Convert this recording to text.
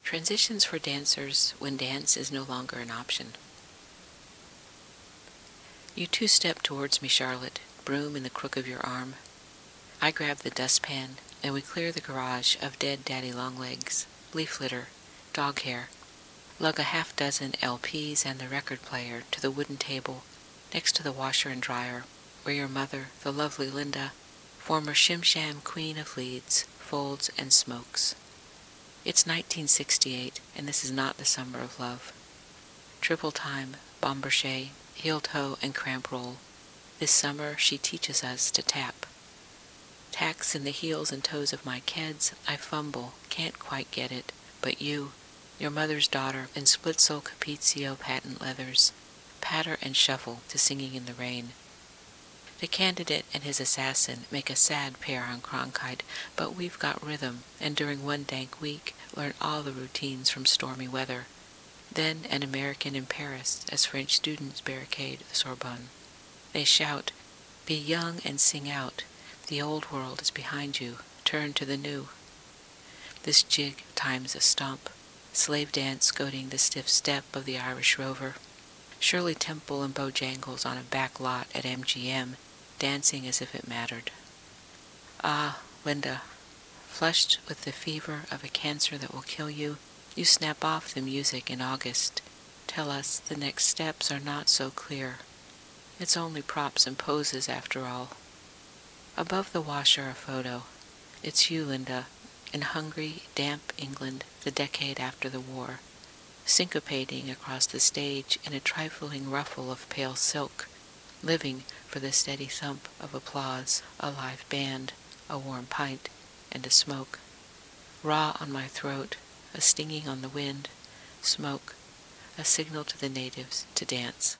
Transitions for dancers when dance is no longer an option. You two-step towards me, Charlotte, broom in the crook of your arm. I grab the dustpan, and we clear the garage of dead daddy longlegs, leaf litter, dog hair, lug a half-dozen LPs and the record player to the wooden table next to the washer and dryer, where your mother, the lovely Linda, former Shim-Sham Queen of Leeds, folds and smokes. It's 1968, and this is not the summer of love. Triple time, bomberche, heel toe, and cramp roll. This summer she teaches us to tap. Tacks in the heels and toes of my kids, I fumble, can't quite get it, but you, your mother's daughter in split-sole Capezio patent leathers, patter and shuffle to Singing in the Rain. The candidate and his assassin make a sad pair on Cronkite, but we've got rhythm, and during one dank week learn all the routines from stormy weather. Then an American in Paris as French students barricade the Sorbonne. They shout, "Be young and sing out. The old world is behind you. Turn to the new." This jig times a stomp, slave dance goading the stiff step of the Irish rover. Shirley Temple and Bojangles on a back lot at MGM, dancing as if it mattered. Ah, Linda, flushed with the fever of a cancer that will kill you, you snap off the music in August. Tell us the next steps are not so clear. It's only props and poses after all. Above the washer a photo. It's you, Linda, in hungry, damp England the decade after the war, syncopating across the stage in a trifling ruffle of pale silk, living for the steady thump of applause, a live band, a warm pint, and a smoke. Raw on my throat, a stinging on the wind, smoke, a signal to the natives to dance.